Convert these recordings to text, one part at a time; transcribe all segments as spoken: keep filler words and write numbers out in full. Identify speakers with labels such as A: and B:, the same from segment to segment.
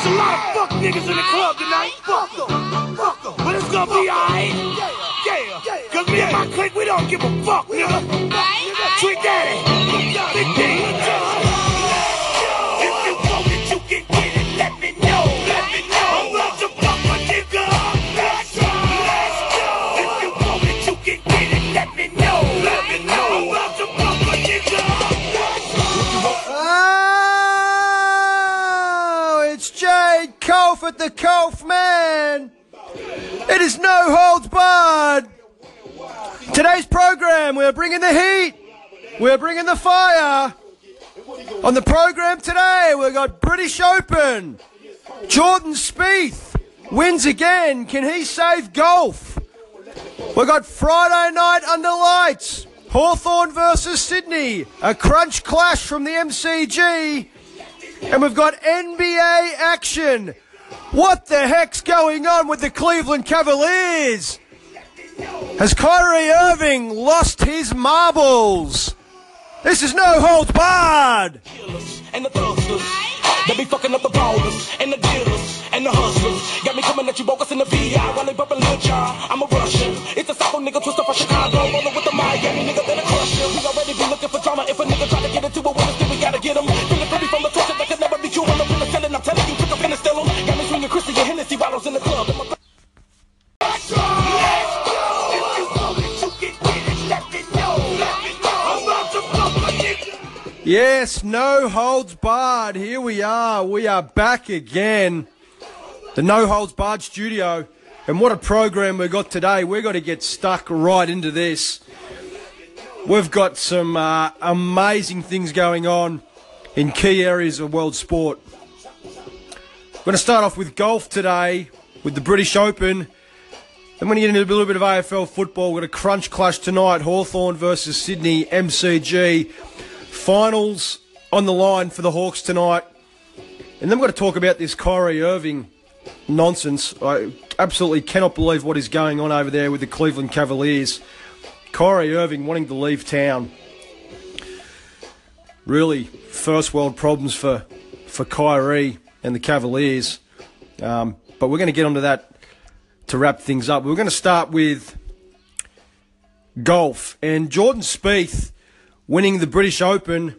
A: a lot of fuck niggas in the club tonight. Fuck them. Fuck them. But it's gonna be alright. Yeah. Cause me and my clique, we don't give a fuck, nigga. Trick Daddy. Big D. If you want it, you can get it. Let me know. Let me know. I'm about to fuck my nigga. Let's go. Let's go. If you want it, you can get it. Let me know. Let me know. I'm about to fuck my nigga.
B: Oh, it's Jade Colf at the Colf Man. It is no holds barred. Today's program, we're bringing the heat. We're bringing the fire. On the program today, we've got British Open. Jordan Spieth wins again. Can he save golf? We've got Friday night under lights. Hawthorn versus Sydney. A crunch clash from the M C G. And we've got N B A action. What the heck's going on with the Cleveland Cavaliers? Has Kyrie Irving lost his marbles? This is no holds barred.
C: And the thugsters, they be fucking up the ballers, and the dealers, and the hustlers. Got me coming at you bogus in the V I while they bumping Lil Jon. I'm a Russian. It's a South nigga twister for Chicago, rolling with the Miami nigga that'll crush him. We already be looking for drama. If a nigga try to get into a winner, then we gotta get him. Feeling pretty from the torture that can never be true. I'm the winner selling. I'm telling you, pick up and still him. Got me swinging Christy and Hennessy bottles in the club.
A: Let's go. Let's go. If you want it, you can get it. Let me know. Let me know. I'm about to fuck my nigga.
B: Yes, no holds barred. Here we are. We are back again. The No Holds Barred studio. And what a program we've got today. We've got to get stuck right into this. We've got some uh, amazing things going on in key areas of world sport. We're going to start off with golf today, with the British Open. Then we're going to get into a little bit of A F L football. We've got a crunch clash tonight. Hawthorn versus Sydney, M C G. Finals on the line for the Hawks tonight. And then we're going to talk about this Kyrie Irving nonsense. I absolutely cannot believe what is going on over there with the Cleveland Cavaliers. Kyrie Irving wanting to leave town. Really, first world problems for, for Kyrie and the Cavaliers. Um, but we're going to get onto that to wrap things up. We're going to start with golf. And Jordan Spieth winning the British Open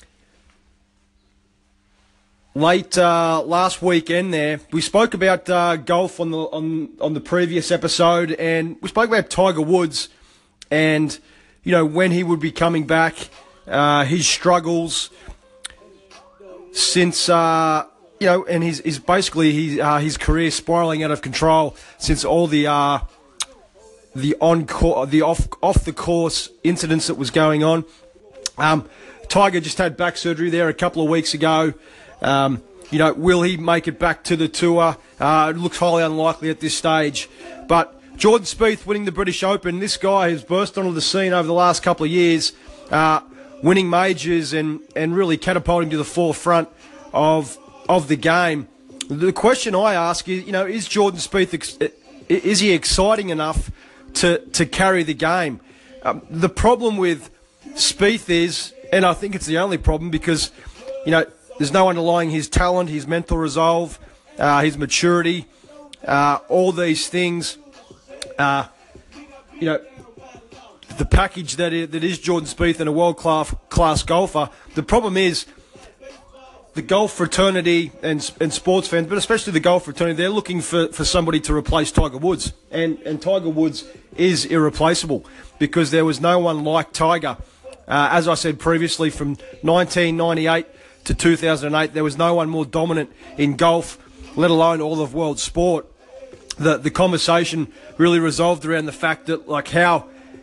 B: late uh, last weekend there. We spoke about uh, golf on the on, on the previous episode, and we spoke about Tiger Woods and, you know, when he would be coming back, uh, his struggles since, uh, you know, and his, his basically his, uh, his career spiraling out of control since all the uh, the on the off off the course incidents that was going on. Um, Tiger just had back surgery there a couple of weeks ago. Um, you know, will he make it back to the tour? Uh, it looks highly unlikely at this stage. But Jordan Spieth winning the British Open. This guy has burst onto the scene over the last couple of years, uh, winning majors and, and really catapulting to the forefront of of the game. The question I ask is, you know, is Jordan Spieth ex- is he exciting enough to to carry the game? Um, the problem with Spieth is, and I think it's the only problem because, you know, there's no underlying his talent, his mental resolve, uh, his maturity, uh, all these things. Uh, you know, the package that is, that is Jordan Spieth and a world-class class golfer. The problem is the golf fraternity and and sports fans, but especially the golf fraternity, they're looking for, for somebody to replace Tiger Woods. And, and Tiger Woods is irreplaceable because there was no one like Tiger. Uh, as I said previously, from nineteen ninety-eight to two thousand eight, there was no one more dominant in golf, let alone all of world sport. The the conversation really resolved around the fact that, like, how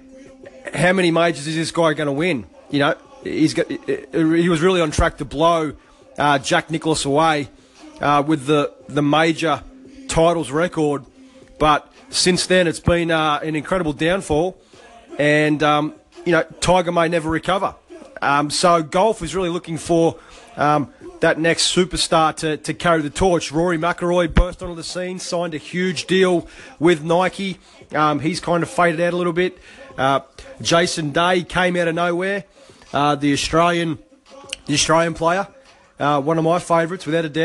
B: how many majors is this guy going to win? You know, he's got, he was really on track to blow uh, Jack Nicklaus away uh, with the the major titles record, but since then it's been uh, an incredible downfall, and um, you know, Tiger may never recover. Um, so golf is really looking for um, that next superstar to, to carry the torch. Rory McIlroy burst onto the scene, signed a huge deal with Nike. Um, he's kind of faded out a little bit. Uh, Jason Day came out of nowhere. Uh, the Australian, the Australian player, uh, one of my favourites without a doubt.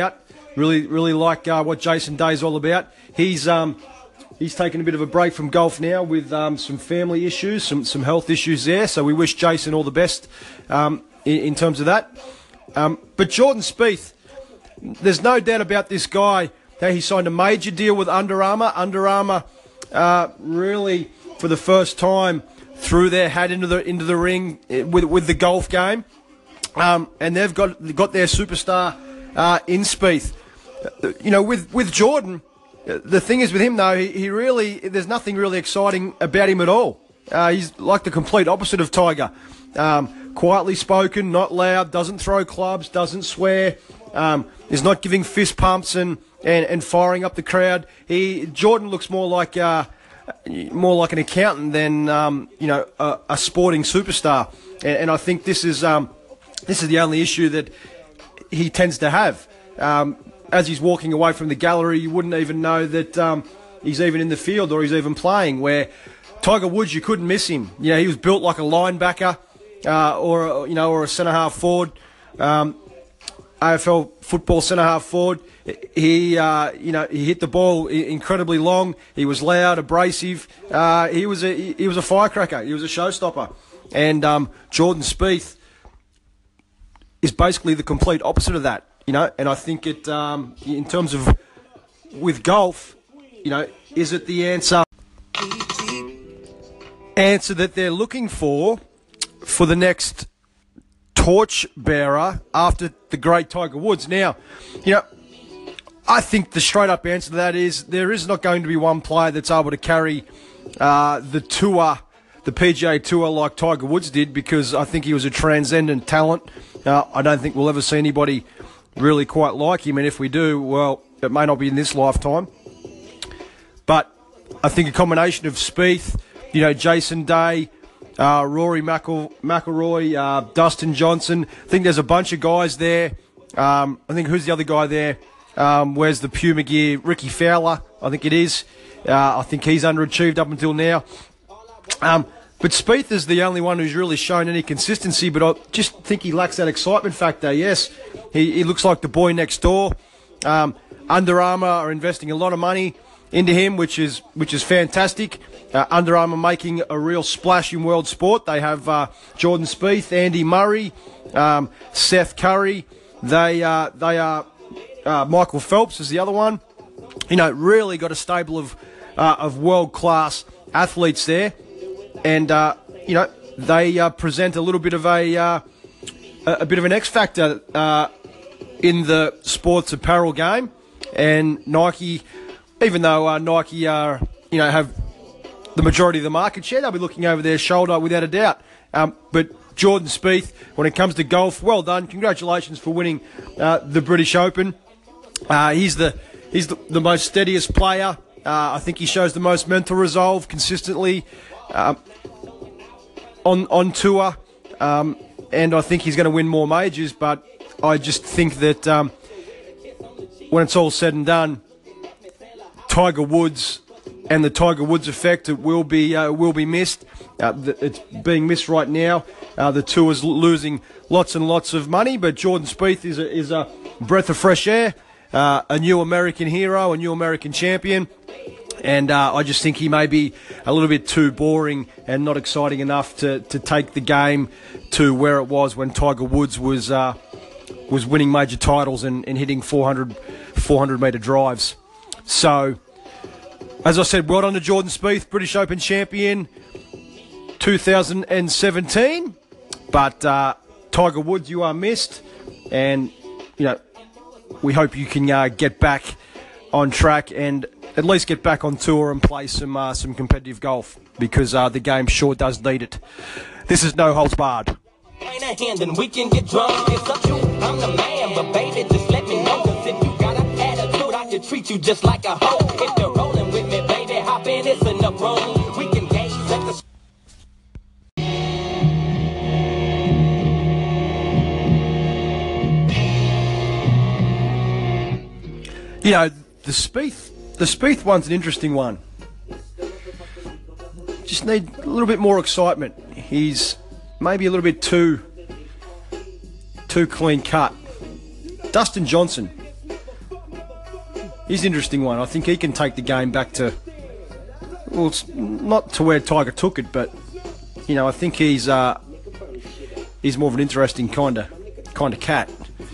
B: Really, really like uh, what Jason Day's all about. He's um, he's taken a bit of a break from golf now with um, some family issues, some some health issues there. So we wish Jason all the best um, in, in terms of that. Um, but Jordan Spieth, there's no doubt about this guy. That he signed a major deal with Under Armour. Under Armour uh, really, for the first time, threw their hat into the into the ring with with the golf game, um, and they've got got their superstar uh, in Spieth. You know, with with Jordan, the thing is with him though, he, he really there's nothing really exciting about him at all. Uh, he's like the complete opposite of Tiger. Um, quietly spoken, not loud, doesn't throw clubs, doesn't swear, um, is not giving fist pumps and, and, and firing up the crowd. He Jordan looks more like uh, more like an accountant than um, you know a, a sporting superstar. And, and I think this is um, this is the only issue that he tends to have. Um, as he's walking away from the gallery, you wouldn't even know that um, he's even in the field or he's even playing. Where Tiger Woods, you couldn't miss him. You know, he was built like a linebacker. Uh, or you know, or a centre half forward, um, A F L football centre half forward. He, uh, you know, he hit the ball incredibly long. He was loud, abrasive. Uh, he was a he was a firecracker. He was a showstopper. And um, Jordan Spieth is basically the complete opposite of that. You know, and I think it um, in terms of with golf, you know, is it the answer answer that they're looking for? For the next torchbearer after the great Tiger Woods. Now, you know, I think the straight-up answer to that is there is not going to be one player that's able to carry uh, the tour, the P G A Tour like Tiger Woods did, because I think he was a transcendent talent. Uh, I don't think we'll ever see anybody really quite like him, and if we do, well, it may not be in this lifetime. But I think a combination of Spieth, you know, Jason Day, Uh, Rory McIl- McIlroy, uh, Dustin Johnson. I think there's a bunch of guys there. Um, I think who's the other guy there? Um, where's the Puma gear? Ricky Fowler, I think it is. Uh, I think he's underachieved up until now. Um, but Spieth is the only one who's really shown any consistency, but I just think he lacks that excitement factor. Yes, he, he looks like the boy next door. Um, Under Armour are investing a lot of money into him, which is which is fantastic. Uh, Under Armour making a real splash in world sport. They have uh, Jordan Spieth, Andy Murray, um, Seth Curry. They uh, they are uh, Michael Phelps is the other one. You know, really got a stable of uh, of world class athletes there, and uh, you know they uh, present a little bit of a uh, a bit of an X factor uh, in the sports apparel game, and Nike. Even though uh, Nike are, you know, have the majority of the market share, they'll be looking over their shoulder without a doubt. Um, but Jordan Spieth, when it comes to golf, well done. Congratulations for winning uh, the British Open. Uh, he's the he's the, the most steadiest player. Uh, I think he shows the most mental resolve consistently uh, on on tour, um, and I think he's going to win more majors. But I just think that um, when it's all said and done, Tiger Woods and the Tiger Woods effect, it will be uh, will be missed. Uh, it's being missed right now. Uh, the tour is losing lots and lots of money, but Jordan Spieth is a, is a breath of fresh air, uh, a new American hero, a new American champion, and uh, I just think he may be a little bit too boring and not exciting enough to, to take the game to where it was when Tiger Woods was uh, was winning major titles and, and hitting four hundred, four hundred metre drives. So, as I said, well done to Jordan Spieth, British Open champion two thousand seventeen. But uh, Tiger Woods, you are missed. And, you know, we hope you can uh, get back on track and at least get back on tour and play some uh, some competitive golf, because uh, the game sure does need it. This is No Holds Barred.
C: Ain't a hand and we can get drunk. It's up to I'm the man, but baby, just let me know. Cause if you got an attitude, I can treat you just like a hoe. If you're rolling with me, baby, hop in, it's enough room. We can gaze at the...
B: You know, the Spieth, the Spieth one's an interesting one. Just need a little bit more excitement. He's maybe a little bit too, too clean cut. Dustin Johnson, he's an interesting one. I think he can take the game back to, well, it's not to where Tiger took it, but you know, I think he's uh, he's more of an interesting kind of kind of cat.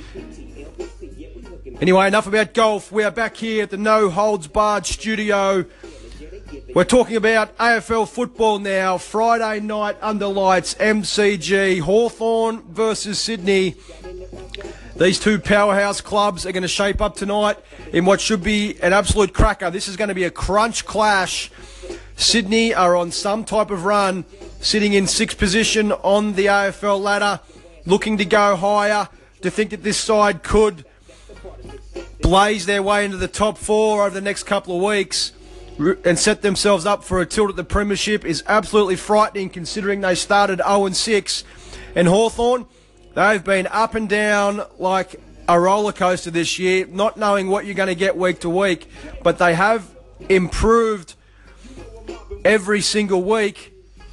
B: Anyway, enough about golf. We are back here at the No Holds Barred studio. We're talking about A F L football now. Friday night under lights, M C G, Hawthorn versus Sydney. These two powerhouse clubs are going to shape up tonight in what should be an absolute cracker. This is going to be a crunch clash. Sydney are on some type of run, sitting in sixth position on the A F L ladder, looking to go higher. To think that this side could blaze their way into the top four over the next couple of weeks and set themselves up for a tilt at the premiership is absolutely frightening, considering they started oh and six. And Hawthorn, they've been up and down like a roller coaster this year, not knowing what you're going to get week to week, but they have improved every single week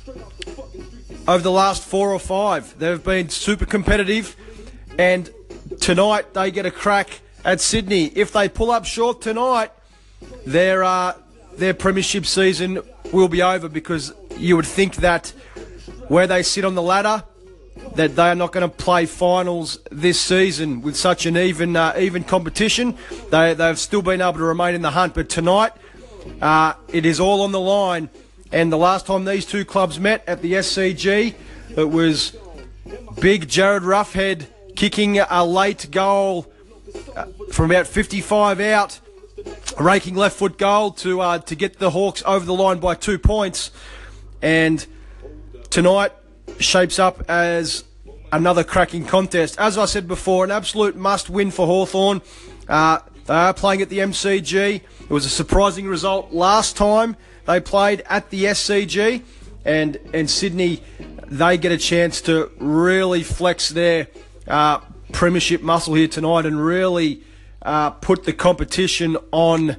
B: over the last four or five. They've been super competitive, and tonight they get a crack at Sydney. If they pull up short tonight, their uh, their premiership season will be over, because you would think that where they sit on the ladder, that they are not going to play finals this season with such an even uh, even competition. They they've still been able to remain in the hunt, but tonight uh, it is all on the line. And the last time these two clubs met at the S C G, it was big Jared Roughhead kicking a late goal uh, from about fifty-five out, a raking left foot goal to uh, to get the Hawks over the line by two points. And tonight shapes up as another cracking contest. As I said before, an absolute must-win for Hawthorn. Uh, they are playing at the M C G. It was a surprising result last time they played at the S C G, and and Sydney, they get a chance to really flex their uh, premiership muscle here tonight and really uh, put the competition on.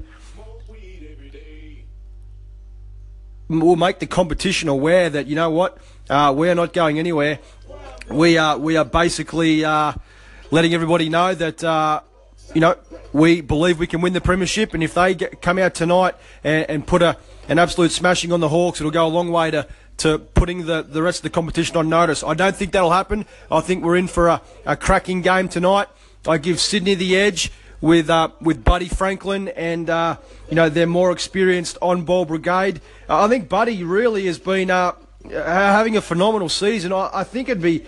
B: We'll make the competition aware that, you know what, uh, we're not going anywhere. We are we are basically uh, letting everybody know that uh, you know, we believe we can win the premiership, and if they get, come out tonight and, and put a an absolute smashing on the Hawks, it'll go a long way to, to putting the, the rest of the competition on notice. I don't think that'll happen. I think we're in for a, a cracking game tonight. I give Sydney the edge with uh, with Buddy Franklin and uh, you know, their more experienced on-ball brigade. Uh, I think Buddy really has been uh, having a phenomenal season. I, I think it'd be,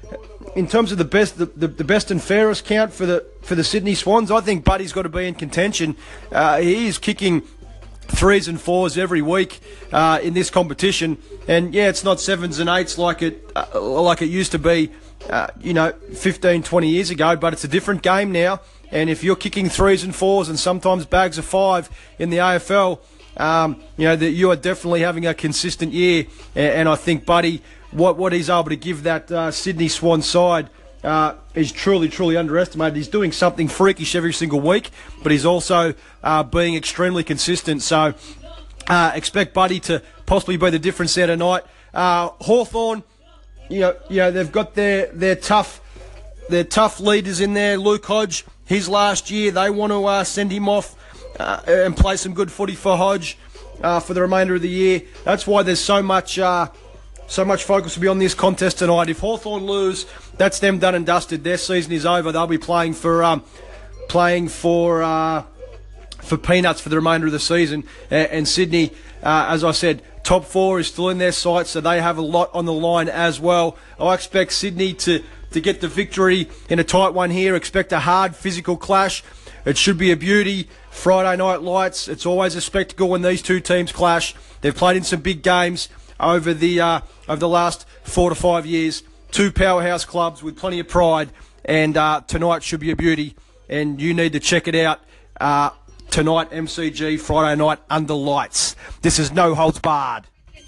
B: in terms of the best the, the, the best and fairest count for the for the Sydney Swans, I think Buddy's got to be in contention. Uh, he is kicking threes and fours every week uh, in this competition, and yeah, it's not sevens and eights like it uh, like it used to be, uh, you know, fifteen, twenty years ago. But it's a different game now, and if you're kicking threes and fours and sometimes bags of five in the A F L, um, you know that you are definitely having a consistent year. And, and I think Buddy, what what he's able to give that uh, Sydney Swan side uh, is truly, truly underestimated. He's doing something freakish every single week, but he's also uh, being extremely consistent. So uh, expect Buddy to possibly be the difference there tonight. Uh, Hawthorn, you know, you know, they've got their their tough their tough leaders in there. Luke Hodge, his last year, they want to uh, send him off uh, and play some good footy for Hodge uh, for the remainder of the year. That's why there's so much. Uh, So much focus will be on this contest tonight. If Hawthorn lose, that's them done and dusted. Their season is over. They'll be playing for um, playing for uh, for peanuts for the remainder of the season. And, and Sydney, uh, as I said, top four is still in their sights, so they have a lot on the line as well. I expect Sydney to, to get the victory in a tight one here. Expect a hard physical clash. It should be a beauty. Friday night lights. It's always a spectacle when these two teams clash. They've played in some big games over the uh, over the last four to five years. Two powerhouse clubs with plenty of pride, and uh, tonight should be a beauty, and you need to check it out uh, tonight, M C G, Friday night under lights. This is No Holds Barred.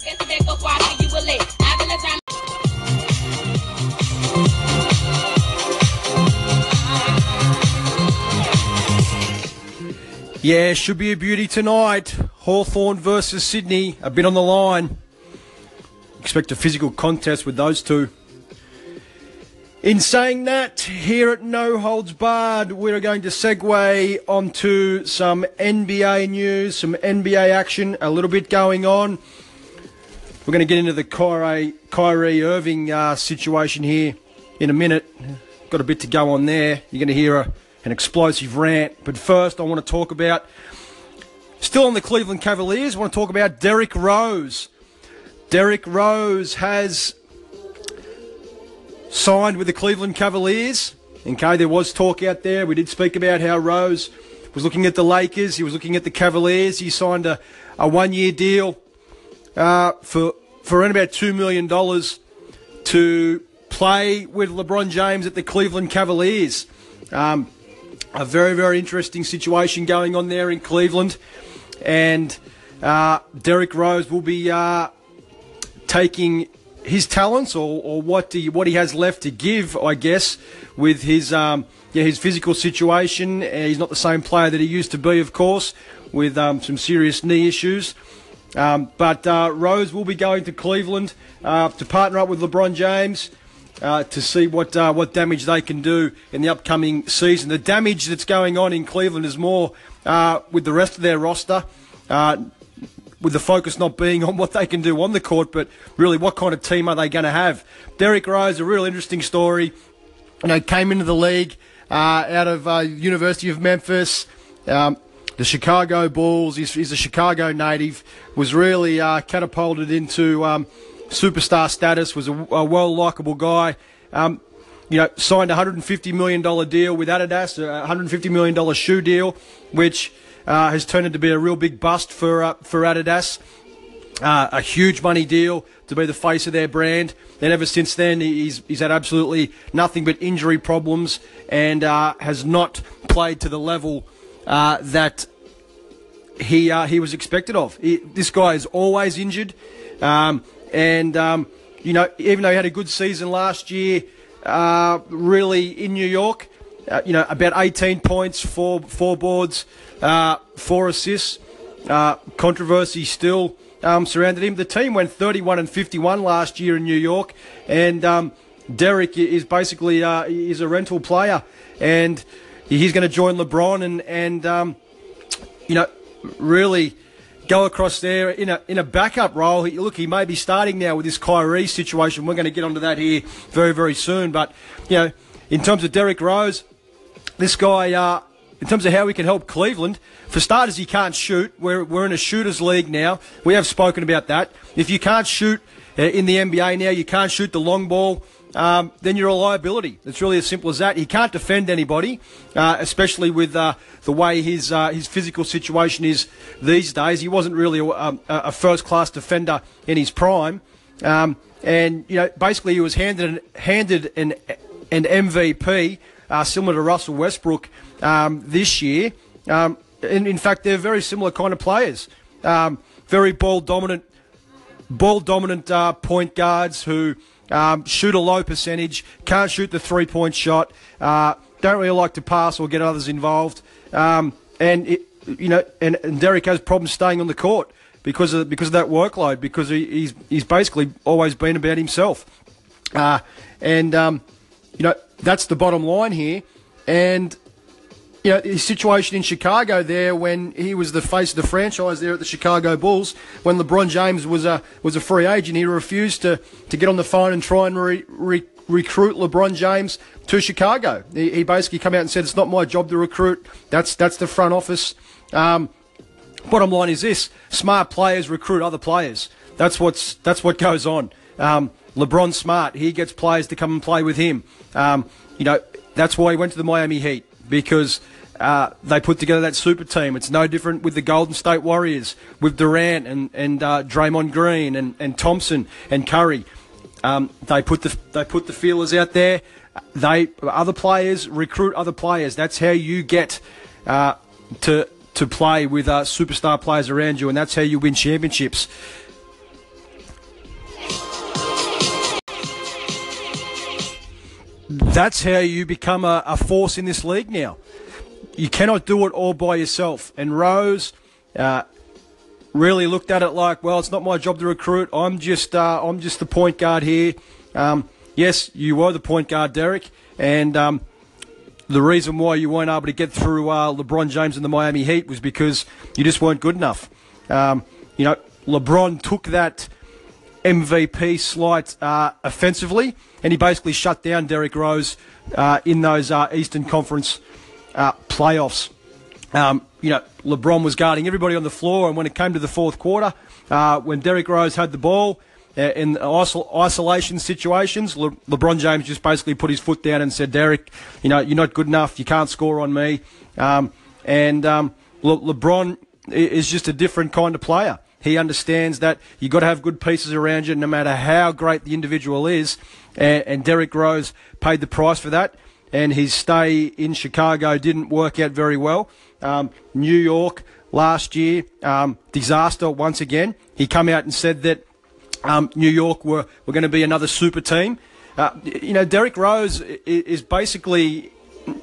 B: Yeah, should be a beauty tonight. Hawthorn versus Sydney, a bit on the line. Expect a physical contest with those two. In saying that, here at No Holds Barred, we're going to segue onto some N B A news, some N B A action, a little bit going on. We're going to get into the Kyrie, Kyrie Irving uh, situation here in a minute. Got a bit to go on there. You're going to hear a, an explosive rant. But first, I want to talk about, still on the Cleveland Cavaliers, I want to talk about Derrick Rose. Derrick Rose has signed with the Cleveland Cavaliers. Okay, there was talk out there. We did speak about how Rose was looking at the Lakers. He was looking at the Cavaliers. He signed a, a one-year deal uh, for for around about two million dollars to play with LeBron James at the Cleveland Cavaliers. Um, a very, very interesting situation going on there in Cleveland. And uh, Derrick Rose will be uh, taking his talents, or, or what he, what he has left to give, I guess, with his um, yeah, his physical situation. Uh, he's not the same player that he used to be, of course, with um, some serious knee issues. Um, but uh, Rose will be going to Cleveland uh, to partner up with LeBron James uh, to see what uh, what damage they can do in the upcoming season. The damage that's going on in Cleveland is more uh, with the rest of their roster. Uh, with the focus not being on what they can do on the court, but really what kind of team are they going to have. Derrick Rose, a real interesting story. You know, came into the league uh, out of uh, University of Memphis, um, the Chicago Bulls. He's, he's a Chicago native, was really uh, catapulted into um, superstar status, was a, a well-likeable guy. Um, you know, signed a one hundred fifty million dollars deal with Adidas, a one hundred fifty million dollars shoe deal, which Uh, has turned into be a real big bust for uh, for Adidas. Uh, a huge money deal to be the face of their brand. And ever since then, he's he's had absolutely nothing but injury problems and uh, has not played to the level uh, that he uh, he was expected of. He, this guy is always injured, um, and um, you know, even though he had a good season last year, uh, really in New York, uh, you know, about eighteen points, four four boards. Uh, four assists. Uh, controversy still um, surrounded him. The team went thirty-one and fifty-one last year in New York, and um, Derrick is basically uh, is a rental player, and he's going to join LeBron and and um, you know, really go across there in a in a backup role. He, look, he may be starting now with this Kyrie situation. We're going to get onto that here very very soon. But you know, in terms of Derrick Rose, this guy. Uh, In terms of how we can help Cleveland, for starters, he can't shoot. We're, we're in a shooters league now. We have spoken about that. If you can't shoot uh, in the N B A now, you can't shoot the long ball, um, then you're a liability. It's really as simple as that. He can't defend anybody, uh, especially with uh, the way his uh, his physical situation is these days. He wasn't really a, a first-class defender in his prime. Um, and, you know, basically he was handed, handed an, an M V P, uh, similar to Russell Westbrook, Um, this year. Um, and in fact, they're very similar kind of players. Um, very ball dominant, ball dominant uh, point guards who um, shoot a low percentage, can't shoot the three point shot, uh, don't really like to pass or get others involved. Um, and it, you know, and, and Derrick has problems staying on the court because of because of that workload. Because he, he's he's basically always been about himself. Uh, and um, you know, that's the bottom line here. And you know, his situation in Chicago there when he was the face of the franchise there at the Chicago Bulls, when LeBron James was a was a free agent, he refused to, to get on the phone and try and re, re, recruit LeBron James to Chicago. He, he basically came out and said, it's not my job to recruit. That's that's the front office. Um, bottom line is this: smart players recruit other players. That's what's that's what goes on. Um, LeBron's smart. He gets players to come and play with him. Um, you know, that's why he went to the Miami Heat, because uh, they put together that super team. It's no different with the Golden State Warriors, with Durant and, and uh, Draymond Green and, and Thompson and Curry. Um, they put the they put the feelers out there. They other players recruit other players. That's how you get uh, to to play with uh, superstar players around you, and that's how you win championships. That's how you become a, a force in this league now. You cannot do it all by yourself. And Rose uh, really looked at it like, well, it's not my job to recruit. I'm just uh, I'm just the point guard here. Um, yes, you were the point guard, Derek, and um, the reason why you weren't able to get through uh, LeBron James and the Miami Heat was because you just weren't good enough. Um, you know, LeBron took that M V P slight uh, offensively, and he basically shut down Derrick Rose uh, in those uh, Eastern Conference uh, playoffs. Um, you know, LeBron was guarding everybody on the floor, and when it came to the fourth quarter, uh, when Derrick Rose had the ball uh, in isol- isolation situations, Le- LeBron James just basically put his foot down and said, Derrick, you know, you're not good enough, you can't score on me. Um, and um, Le- LeBron is just a different kind of player. He understands that you've got to have good pieces around you no matter how great the individual is, and, and Derrick Rose paid the price for that, and his stay in Chicago didn't work out very well. Um, New York last year, um, disaster once again. He come out and said that um, New York were, were going to be another super team. Uh, you know, Derrick Rose is basically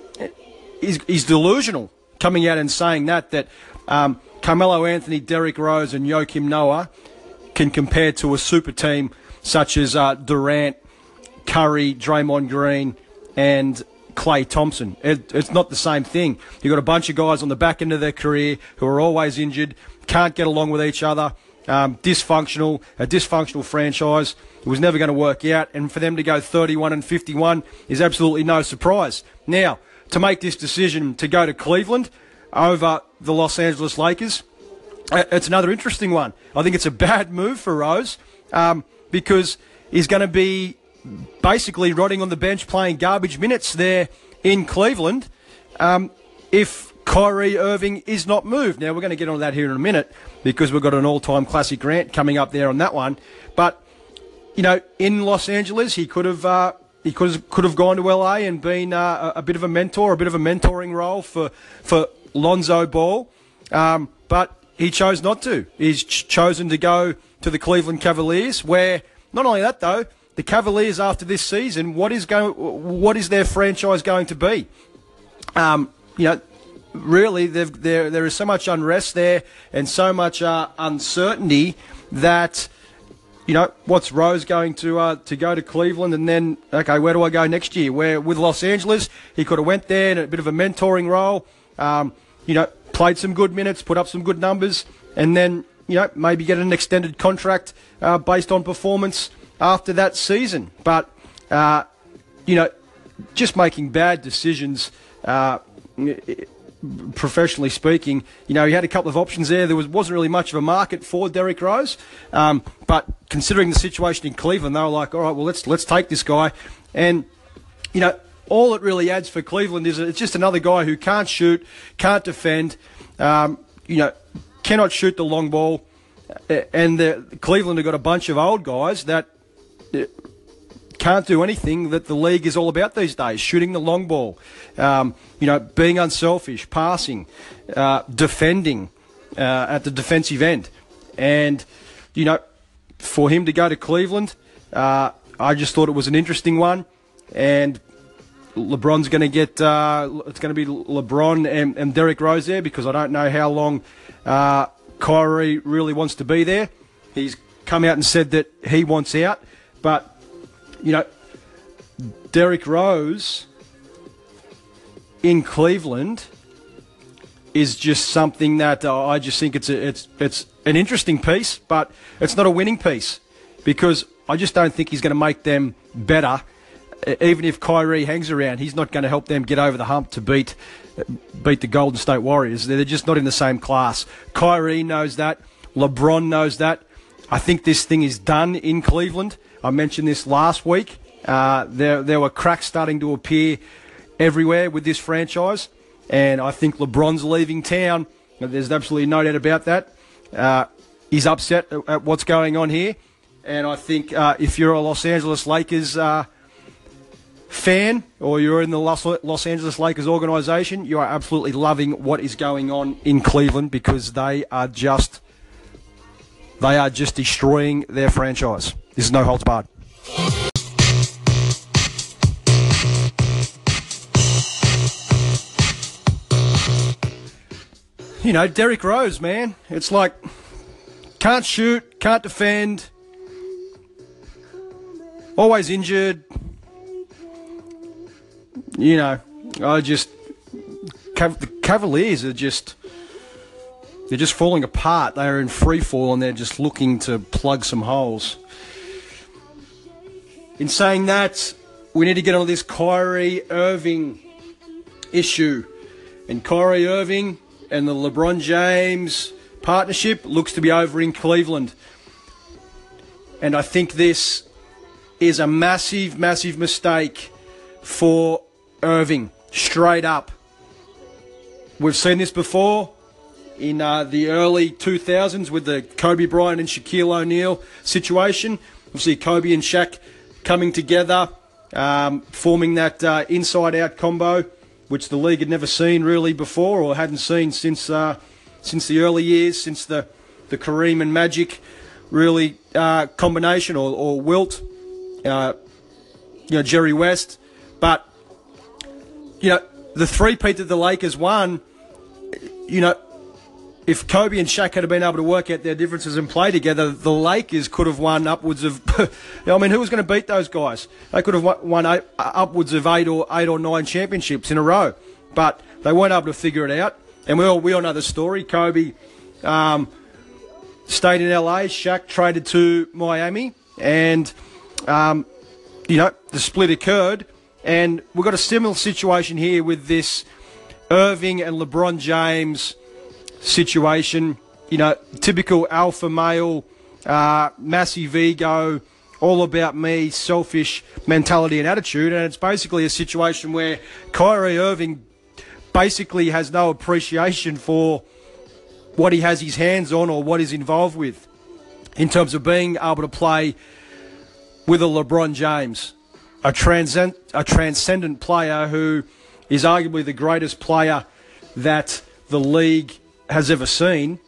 B: is, is delusional coming out and saying that, that um, Carmelo Anthony, Derrick Rose and Joakim Noah can compare to a super team such as uh, Durant, Curry, Draymond Green and Klay Thompson. It, it's not the same thing. You've got a bunch of guys on the back end of their career who are always injured, can't get along with each other, um, dysfunctional, a dysfunctional franchise. It was never going to work out, and for them to go thirty-one and fifty-one is absolutely no surprise. Now, to make this decision to go to Cleveland over the Los Angeles Lakers, it's another interesting one. I think it's a bad move for Rose um, because he's going to be basically rotting on the bench playing garbage minutes there in Cleveland um, if Kyrie Irving is not moved. Now, we're going to get on that here in a minute because we've got an all-time classic rant coming up there on that one. But, you know, in Los Angeles, he could have uh, he could have, could have gone to L A and been uh, a bit of a mentor, a bit of a mentoring role for, for Lonzo Ball. Um, but he chose not to. He's ch- chosen to go to the Cleveland Cavaliers, where, not only that, though, the Cavaliers after this season, what is going? What is their franchise going to be? Um, you know, really, there there is so much unrest there and so much uh, uncertainty that, you know, what's Rose going to uh, to go to Cleveland and then, okay, where do I go next year? Where with Los Angeles, he could have went there in a bit of a mentoring role, um, you know, played some good minutes, put up some good numbers, and then, you know, maybe get an extended contract uh, based on performance after that season. But, uh, you know, just making bad decisions, uh, professionally speaking. You know, he had a couple of options there. There was, wasn't really much of a market for Derrick Rose. Um, but considering the situation in Cleveland, they were like, all right, well, let's let's take this guy. And, you know, all it really adds for Cleveland is it's just another guy who can't shoot, can't defend, um, you know, cannot shoot the long ball. And the, Cleveland have got a bunch of old guys that can't do anything that the league is all about these days. Shooting the long ball, um, you know, being unselfish, passing, uh, defending uh, at the defensive end. And, you know, for him to go to Cleveland, uh, I just thought it was an interesting one. And LeBron's going to get, uh, it's going to be LeBron and, and Derrick Rose there, because I don't know how long uh, Kyrie really wants to be there. He's come out and said that he wants out. But, you know, Derrick Rose in Cleveland is just something that uh, I just think it's a, it's it's an interesting piece, but it's not a winning piece, because I just don't think he's going to make them better. Even if Kyrie hangs around, he's not going to help them get over the hump to beat beat the Golden State Warriors. They're just not in the same class. Kyrie knows that. LeBron knows that. I think this thing is done in Cleveland. I mentioned this last week. Uh, there, there were cracks starting to appear everywhere with this franchise, and I think LeBron's leaving town. There's absolutely no doubt about that. Uh, he's upset at what's going on here, and I think uh, if you're a Los Angeles Lakers uh, fan, or you're in the Los, Los Angeles Lakers organization, you are absolutely loving what is going on in Cleveland, because they are just they are just destroying their franchise. This is No Holds Barred. You know, Derrick Rose, man. It's like, can't shoot, can't defend, always injured, you know, I just Cav- the Cavaliers are just they're just falling apart. They are in free fall and they're just looking to plug some holes. In saying that, we need to get on this Kyrie Irving issue. And Kyrie Irving and the LeBron James partnership looks to be over in Cleveland. And I think this is a massive, massive mistake for Irving, straight up. We've seen this before in uh, the early two thousands with the Kobe Bryant and Shaquille O'Neal situation. Obviously, Kobe and Shaq coming together, um, forming that uh, inside-out combo, which the league had never seen really before, or hadn't seen since uh, since the early years, since the, the Kareem and Magic really uh, combination, or, or Wilt, uh, you know, Jerry West. But, you know, the three-peat that the Lakers won, you know, if Kobe and Shaq had been able to work out their differences and play together, the Lakers could have won upwards of... I mean, who was going to beat those guys? They could have won eight, upwards of eight or eight or nine championships in a row, but they weren't able to figure it out. And we all we all know the story. Kobe um, stayed in L A. Shaq traded to Miami, and um, you know, the split occurred. And we've got a similar situation here with this Irving and LeBron James situation. You know, typical alpha male, uh, massive ego, all about me, selfish mentality and attitude. And it's basically a situation where Kyrie Irving basically has no appreciation for what he has his hands on or what he's involved with in terms of being able to play with a LeBron James, a, transcend, a transcendent player who is arguably the greatest player that the league has ever seen.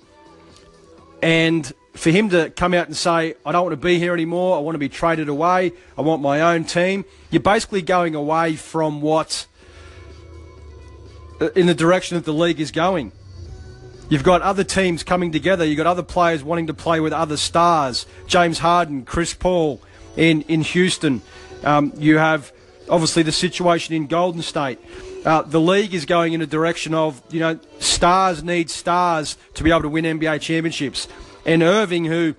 B: And for him to come out and say, I don't want to be here anymore, I want to be traded away, I want my own team, you're basically going away from what, in the direction that the league is going. You've got other teams coming together, you've got other players wanting to play with other stars, James Harden, Chris Paul in, in Houston. Um, you have obviously the situation in Golden State. Uh, the league is going in a direction of, you know, stars need stars to be able to win N B A championships. And Irving, who,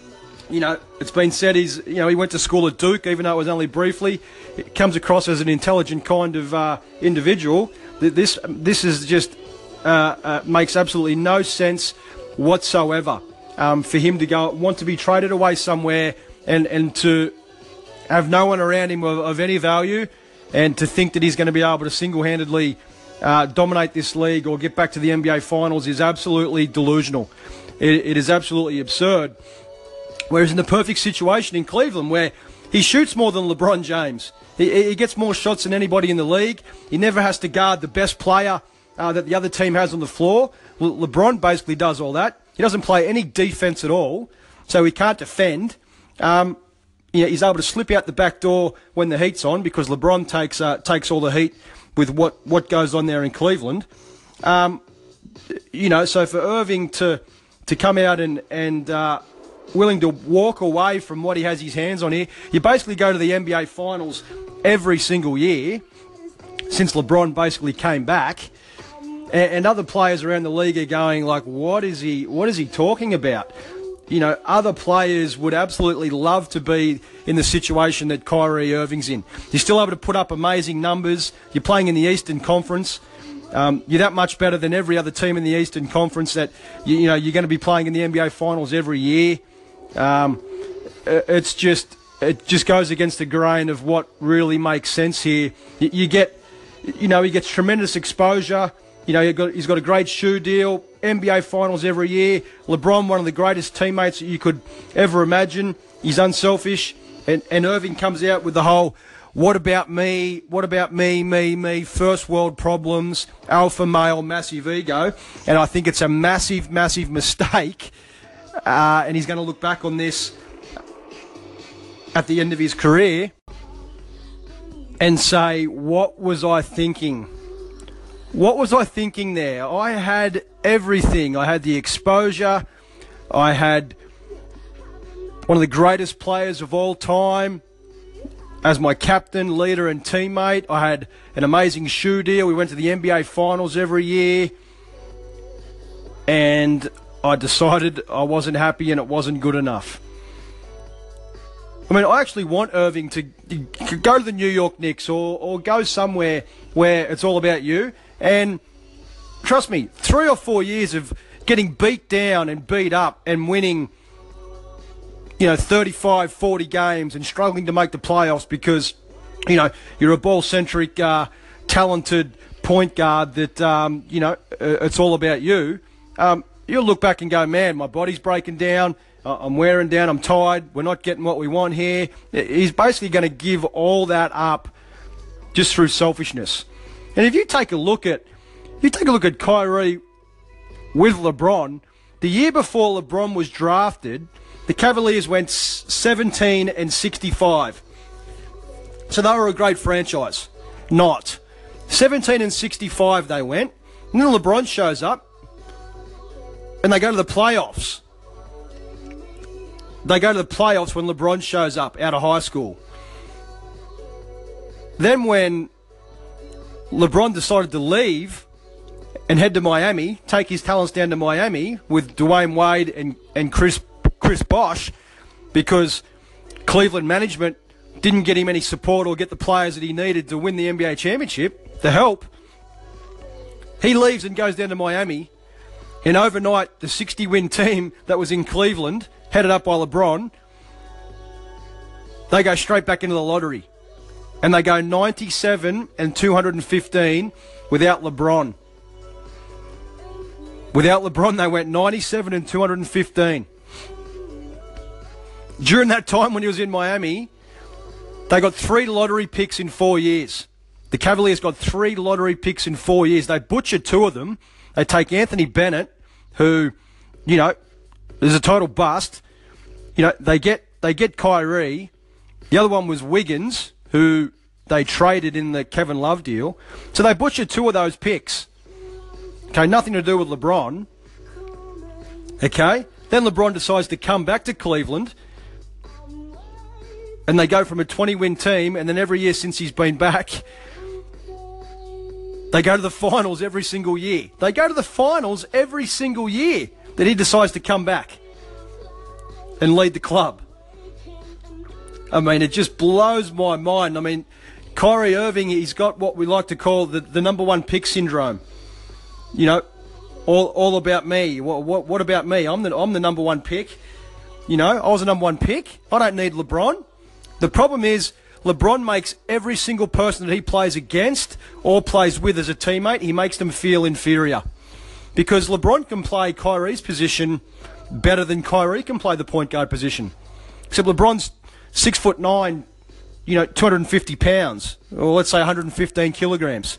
B: you know, it's been said he's, you know, he went to school at Duke, even though it was only briefly. It comes across as an intelligent kind of uh, individual. This, this is just uh, uh, makes absolutely no sense whatsoever. Um, for him to go want to be traded away somewhere and and to have no one around him of, of any value, and to think that he's going to be able to single-handedly uh, dominate this league or get back to the N B A Finals is absolutely delusional. It, it is absolutely absurd. Whereas in the perfect situation in Cleveland, where he shoots more than LeBron James, he, he gets more shots than anybody in the league, he never has to guard the best player uh, that the other team has on the floor. Le- LeBron basically does all that. He doesn't play any defense at all, so he can't defend. Um, You know, he's able to slip out the back door when the heat's on, because LeBron takes uh, takes all the heat with what, what goes on there in Cleveland. Um, you know, so for Irving to to come out and and uh, willing to walk away from what he has his hands on here, you basically go to the N B A Finals every single year since LeBron basically came back, and, and other players around the league are going like, what is he what is he talking about? You know, other players would absolutely love to be in the situation that Kyrie Irving's in. You're still able to put up amazing numbers. You're playing in the Eastern Conference. Um, you're that much better than every other team in the Eastern Conference that, you, you know, you're going to be playing in the N B A Finals every year. Um, it's just, it just goes against the grain of what really makes sense here. You, you get, you know, he gets tremendous exposure. You know, got, he's got a great shoe deal, N B A Finals every year. LeBron, one of the greatest teammates that you could ever imagine. He's unselfish. And, and Irving comes out with the whole, what about me? What about me, me, me? First world problems, alpha male, massive ego. And I think it's a massive, massive mistake. Uh, and he's going to look back on this at the end of his career and say, what was I thinking? What was I thinking there? I had everything. I had the exposure. I had one of the greatest players of all time. as my captain, leader and teammate. I had an amazing shoe deal. We went to the N B A Finals every year. And I decided I wasn't happy and it wasn't good enough. I mean, I actually want Irving to go to the New York Knicks or, or go somewhere where it's all about you. And trust me, three or four years of getting beat down and beat up and winning, you know, thirty-five, forty games and struggling to make the playoffs because, you know, you're a ball-centric, uh, talented point guard that, um, you know, it's all about you. Um, you'll look back and go, man, my body's breaking down. I'm wearing down, I'm tired, we're not getting what we want here. He's basically going to give all that up just through selfishness. And if you take a look at, you take a look at Kyrie with LeBron, the year before LeBron was drafted, the Cavaliers went seventeen and sixty-five. So they were a great franchise. Not. seventeen and sixty-five they went, and then LeBron shows up, and they go to the playoffs. They go to the playoffs when LeBron shows up out of high school. Then when LeBron decided to leave and head to Miami, take his talents down to Miami with Dwayne Wade and, and Chris Chris Bosh, because Cleveland management didn't get him any support or get the players that he needed to win the N B A championship, the help. He leaves and goes down to Miami, and overnight the sixty-win team that was in Cleveland, headed up by LeBron, they go straight back into the lottery. And they go ninety-seven and two hundred fifteen without LeBron. Without LeBron, they went ninety-seven and two hundred fifteen. During that time when he was in Miami, they got three lottery picks in four years. The Cavaliers got three lottery picks in four years. They butchered two of them. They take Anthony Bennett, who, you know, is a total bust. You know, they get they get Kyrie. The other one was Wiggins, who they traded in the Kevin Love deal. So they butchered two of those picks. Okay, nothing to do with LeBron. Okay, then LeBron decides to come back to Cleveland, and they go from a twenty-win team, and then every year since he's been back, they go to the finals every single year. They go to the finals every single year that he decides to come back and lead the club. I mean, it just blows my mind. I mean, Kyrie Irving, he's got what we like to call the, the number one pick syndrome. You know, all all about me. What, what what about me? I'm the I'm the number one pick. You know, I was the number one pick. I don't need LeBron. The problem is LeBron makes every single person that he plays against or plays with as a teammate, he makes them feel inferior. Because LeBron can play Kyrie's position better than Kyrie can play the point guard position. Except LeBron's six foot nine, you know, two hundred fifty pounds, or let's say one hundred fifteen kilograms.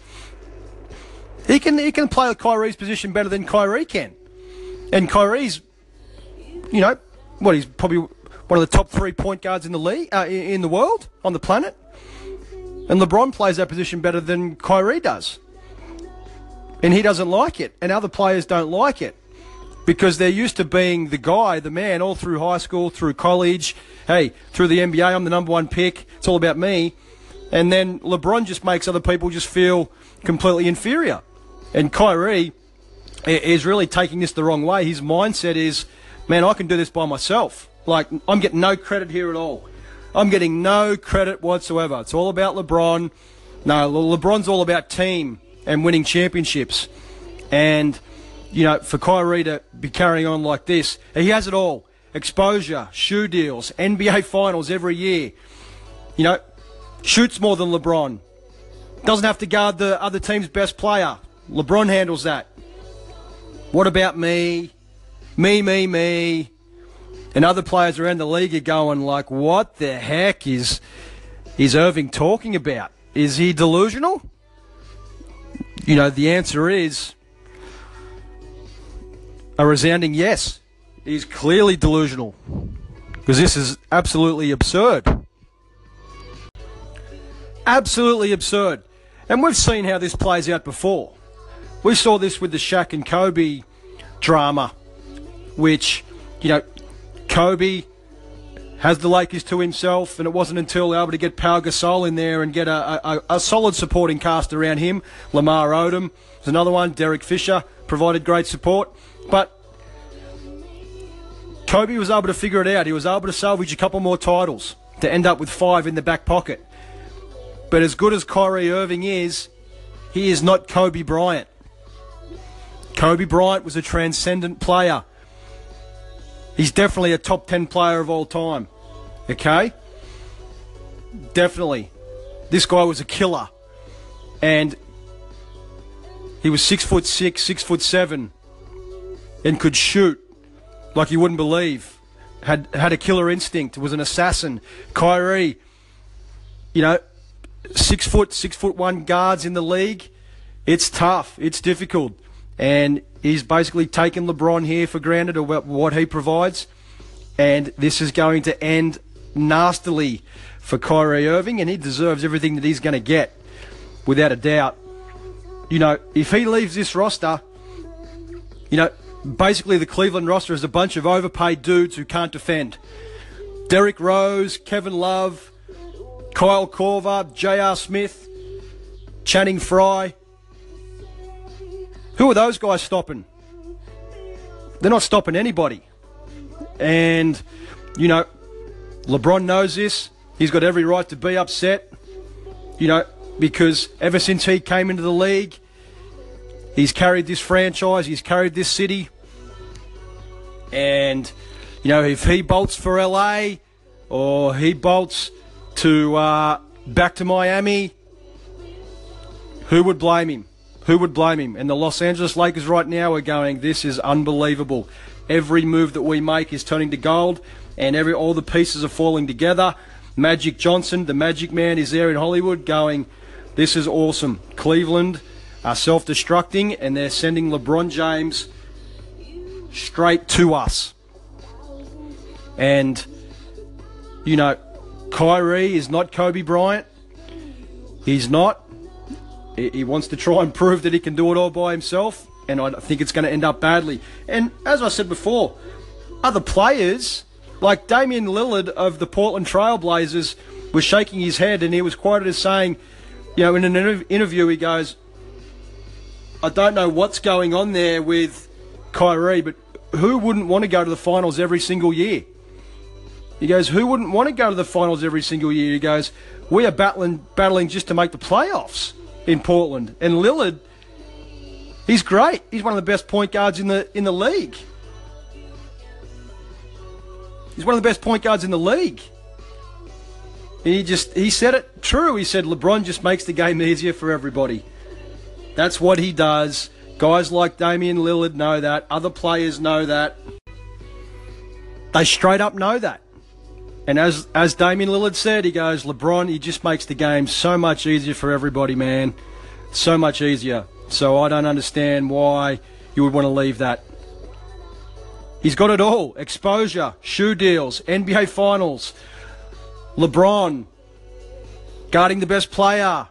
B: He can he can play Kyrie's position better than Kyrie can. And Kyrie's, you know, what, he's probably one of the top three point guards in the league, uh, in the world, on the planet. And LeBron plays that position better than Kyrie does. And he doesn't like it. And other players don't like it. Because they're used to being the guy, the man, all through high school, through college. Hey, through the N B A, I'm the number one pick. It's all about me. And then LeBron just makes other people just feel completely inferior. And Kyrie is really taking this the wrong way. His mindset is, man, I can do this by myself. Like, I'm getting no credit here at all. I'm getting no credit whatsoever. It's all about LeBron. No, LeBron's all about team and winning championships. And, you know, for Kyrie to be carrying on like this, he has it all. Exposure, shoe deals, N B A finals every year. You know, shoots more than LeBron. Doesn't have to guard the other team's best player. LeBron handles that. What about me? Me, me, me. And other players around the league are going like, what the heck is, is Irving talking about? Is he delusional? You know, the answer is a resounding yes. He's clearly delusional. Because this is absolutely absurd. Absolutely absurd. And we've seen how this plays out before. We saw this with the Shaq and Kobe drama, which, you know, Kobe has the Lakers to himself, and it wasn't until able to get Pau Gasol in there and get a, a, a solid supporting cast around him. Lamar Odom was another one. Derek Fisher provided great support. But Kobe was able to figure it out. He was able to salvage a couple more titles to end up with five in the back pocket. But as good as Kyrie Irving is, he is not Kobe Bryant. Kobe Bryant was a transcendent player. He's definitely a top ten player of all time. Okay? Definitely. This guy was a killer. And he was six foot six, six foot seven, and could shoot like you wouldn't believe. Had had a killer instinct, was an assassin. Kyrie, you know, six foot, six foot one guards in the league. It's tough. It's difficult. And he's basically taken LeBron here for granted, or what he provides. And this is going to end nastily for Kyrie Irving, and he deserves everything that he's going to get, without a doubt. You know, if he leaves this roster, you know, basically the Cleveland roster is a bunch of overpaid dudes who can't defend. Derrick Rose, Kevin Love, Kyle Korver, J R Smith, Channing Frye. Who are those guys stopping? They're not stopping anybody. And, you know, LeBron knows this. He's got every right to be upset, you know, because ever since he came into the league, he's carried this franchise, he's carried this city. And, you know, if he bolts for L A or he bolts to uh, back to Miami, who would blame him? Who would blame him? And the Los Angeles Lakers right now are going, this is unbelievable. Every move that we make is turning to gold, and every all the pieces are falling together. Magic Johnson, the Magic Man, is there in Hollywood going, this is awesome. Cleveland are self-destructing, and they're sending LeBron James straight to us. And, you know, Kyrie is not Kobe Bryant. He's not. He wants to try and prove that he can do it all by himself, and I think it's going to end up badly. And as I said before, other players, like Damian Lillard of the Portland Trail Blazers, was shaking his head, and he was quoted as saying, you know, in an inter- interview, he goes, I don't know what's going on there with Kyrie, but who wouldn't want to go to the finals every single year? He goes, who wouldn't want to go to the finals every single year? He goes, we are battling, battling just to make the playoffs in Portland. And Lillard, he's great. He's one of the best point guards in the in the league. He's one of the best point guards in the league. And he just, he said it true. He said LeBron just makes the game easier for everybody. That's what he does. Guys like Damian Lillard know that. Other players know that. They straight up know that. And as as Damian Lillard said, he goes, LeBron, he just makes the game so much easier for everybody, man. So much easier. So I don't understand why you would want to leave that. He's got it all. Exposure, shoe deals, N B A Finals, LeBron, guarding the best player.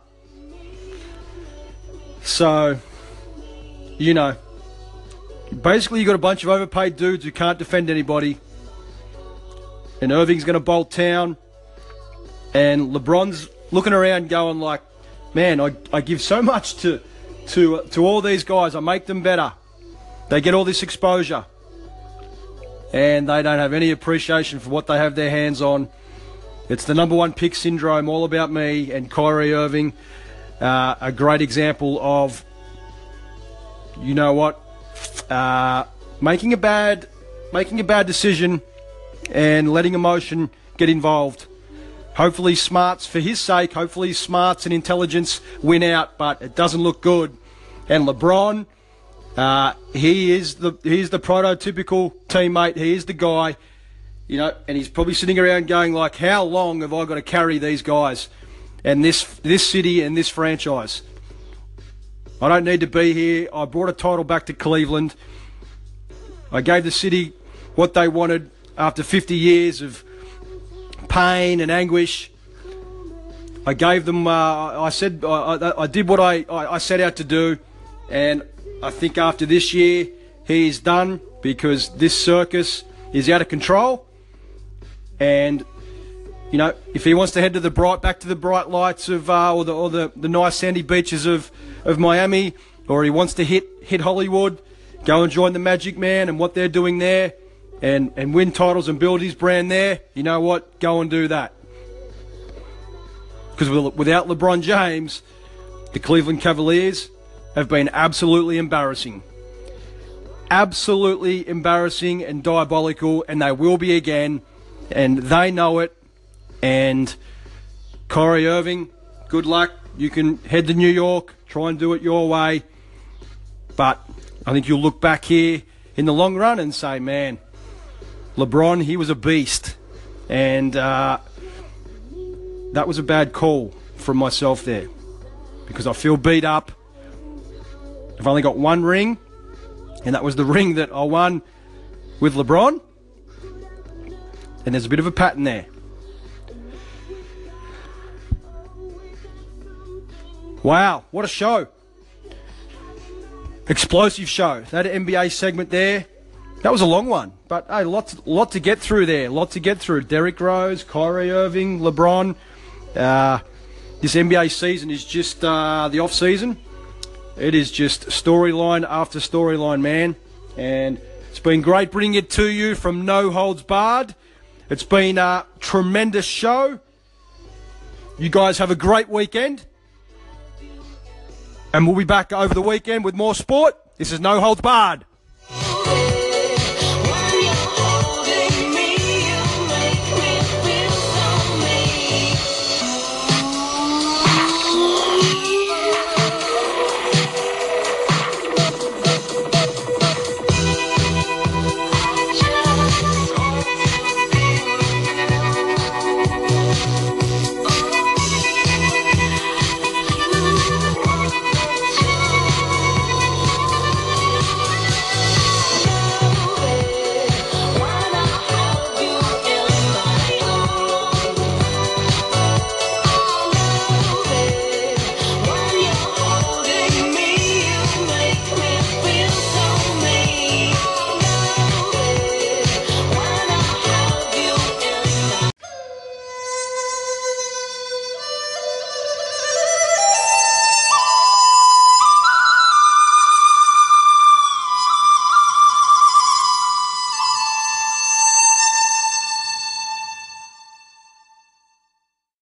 B: So, you know, basically you got a bunch of overpaid dudes who can't defend anybody. And Irving's going to bolt town. And LeBron's looking around going like, man, I, I give so much to, to, to all these guys. I make them better. They get all this exposure. And they don't have any appreciation for what they have their hands on. It's the number one pick syndrome, all about me. And Kyrie Irving, uh, a great example of, you know what, uh, making a bad, making a bad decision and letting emotion get involved. Hopefully smarts, for his sake, hopefully smarts and intelligence win out, but it doesn't look good. And LeBron, uh, he is the he's the prototypical teammate. He is the guy, you know, and he's probably sitting around going like, how long have I got to carry these guys and this this city and this franchise? I don't need to be here. I brought a title back to Cleveland. I gave the city what they wanted. After fifty years of pain and anguish, I gave them, uh, I said, I, I, I did what I, I, I set out to do, and I think after this year, he's done, because this circus is out of control, And, you know, if he wants to head to the bright, back to the bright lights of, uh, or the or the, the nice sandy beaches of, of Miami, or he wants to hit hit Hollywood, go and join the Magic Man and what they're doing there, and, and win titles and build his brand there, you know what? Go and do that. Because without LeBron James, the Cleveland Cavaliers have been absolutely embarrassing. Absolutely embarrassing and diabolical, and they will be again, and they know it. And Kyrie Irving, good luck. You can head to New York, try and do it your way. But I think you'll look back here in the long run and say, man, LeBron, he was a beast. And uh, that was a bad call from myself there, because I feel beat up. I've only got one ring, and that was the ring that I won with LeBron. And there's a bit of a pattern there. Wow, what a show. Explosive show. That N B A segment there, that was a long one. But hey, lots, lot to get through there. Lot to get through. Derrick Rose, Kyrie Irving, LeBron. Uh, this N B A season is just uh, the off-season. It is just storyline after storyline, man. And it's been great bringing it to you from No Holds Barred. It's been a tremendous show. You guys have a great weekend. And we'll be back over the weekend with more sport. This is No Holds Barred.